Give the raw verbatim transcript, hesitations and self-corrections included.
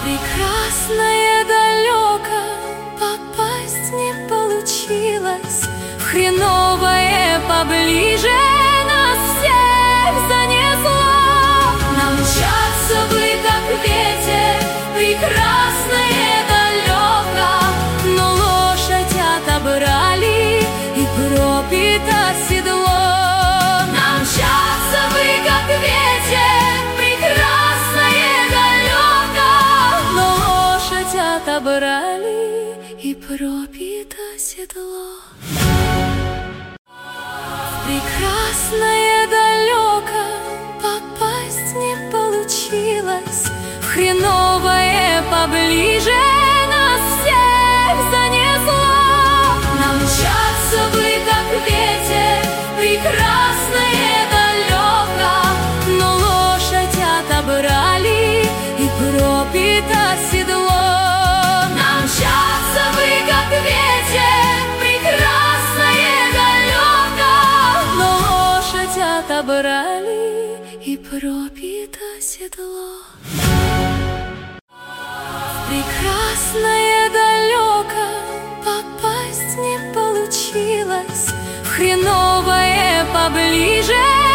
Прекрасное далеко попасть не получилось, в хреновое поближе нас всех занесло. Нам мчаться бы, как ветер, прекрасное далеко, но лошадь отобрали и пропито седло. Нам мчаться бы, как ветер, прекрасное далеко, но лошадь отобрали и пропито седло. В прекрасное далеко попасть не получилось, в хреновое поближе нас всех занесло. Нам мчаться бы, как ветер, прекрасное далеко, но лошадь отобрали и пропито седло. Нам мчаться бы, как ветер, прекрасное далеко, но лошадь отобрали и пропито седло. В прекрасное далеко попасть не получилось, в хреновое поближе